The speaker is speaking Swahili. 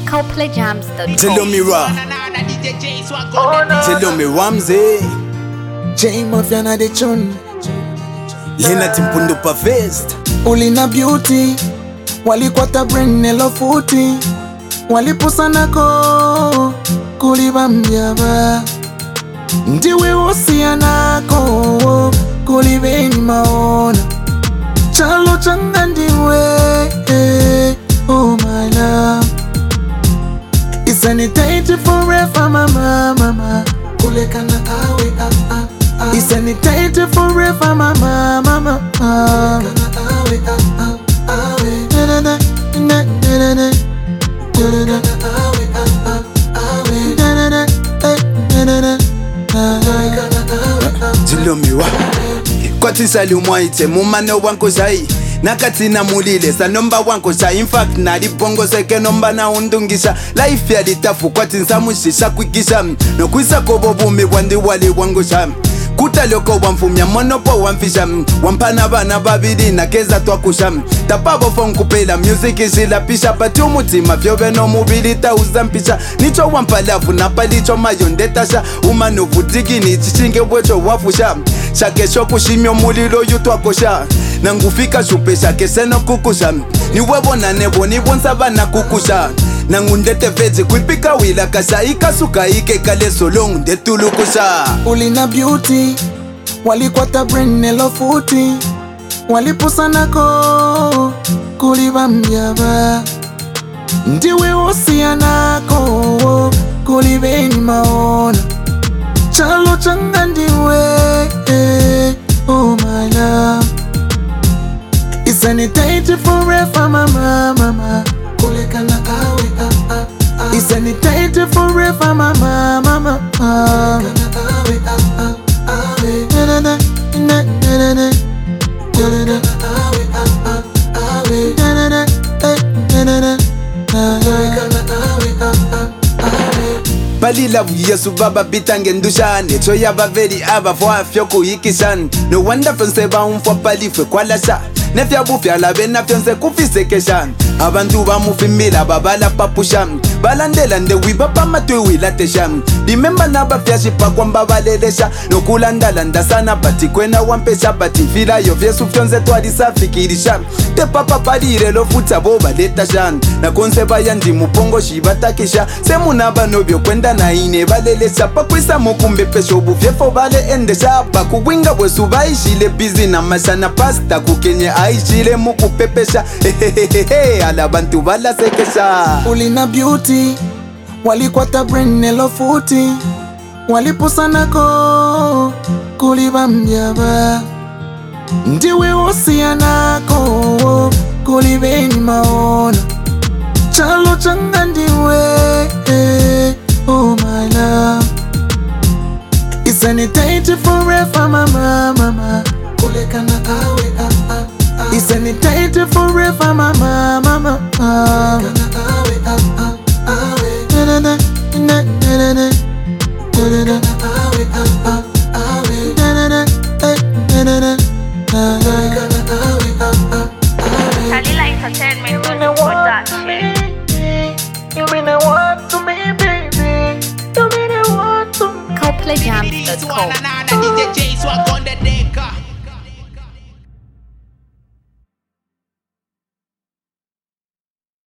ColdPlayJams.com. Tell me Ra, tell me Ramsey, J Mafia na the tune. Lena Timpundo pa fest. Ulina beauty, walikwata brain nelo futi, walipusana ko kulibambyaba, ndiwe wosianako kulibeni maona, chalo changa ndiwe, oh my love. Isanitated forever, mama, mama. Kulekana awe, Isanitated forever, mama, mama. Kulekana awe, awe. Na na na na na. Kulekana awe, awe. Na na na na na. Kulekana awe, Tell me Ra, kwati sali umwaite mumano wanko zai. Nakati na mulile sa nomba wanko sa. In fact na di bongo seke nomba na undungisha. Life ya di tafu kwati nsamushisha kwikisha. No kwisa kobo bumi wandi wali wango sha. Kuta loko wamfumya monopo wamfisha. Wampana bana babidi na keza twakusha. Tapabo fonkupela music ishila pisha. Pati umutima vyobe no mubili ta uzampisha. Nicho wampalafu na palicho mayondetasha. Umano vutiki ni chichinge wecho wafusha. Shakesho kushimyo mulilo yutwakosha. Nangufika shupesha keseno kukusha. Niwebo na nebo nibonsaba na kukusha. Nangundete vezi kuipika wila kasha. Ikasuka ike kale solong ndetulukusha. Ulina beauty, walikwata brain nelo futi, walipusana ko kulibambyaba, ndiwe wosianako kulibeni maona, chalo changa ndiwe, oh my love. Isanitated forever, mama, mama. Kulekana awe, Isanitated forever, mama, mama. Kulekana awe, awe. Na na na na na na. Kulekana awe, awe. Na na na na na. Kulekana awe, awe. Balila yesu baba bitange ndushane. Choya baveri aba fwa fyoku ikishan. No wonder fense ba umfwa palifwe kwa lasha. Nefya bufya labe na fyonse kufise keshan. Abantu bamufimila babala papusha. Balandela nde wibaba matwe wilatesha. Remember na bafyashi pa kwamba balelesha. Nokulandalanda sana bati kwena wampesha. Bati fila yo vyesu fyonse twadisa fikirisha. Te papa palire lo futa boba letasha. Na konseba yandi mupongo shibatakisha. Semu na banobyo kwenda na ine balelesha. Pakwisa mukumbe pesho bufyefo bale endesha. Pakuwinga wesu baishile busy na masana pasta kukenye aishile mukupepesha. Hehehehe ala bantu bala sekesha. Ulina beauty, walikwata brain nelo futi, walipusana ko kulibambyaba, ndiwe wosianako kulibeni maona, chalo changa ndiwe, oh my love. Isanitated forever, mama, mama. Kulekana awe, Isanitated forever, mama, mama. Kulekana awe, awe. Na na na na na na. Kulekana awe, awe. Na na na na na. Kulekana awe, awe. Kalila Entertainment production. You mean I want to me, baby. You mean I want to me. ColdPlayJams.com.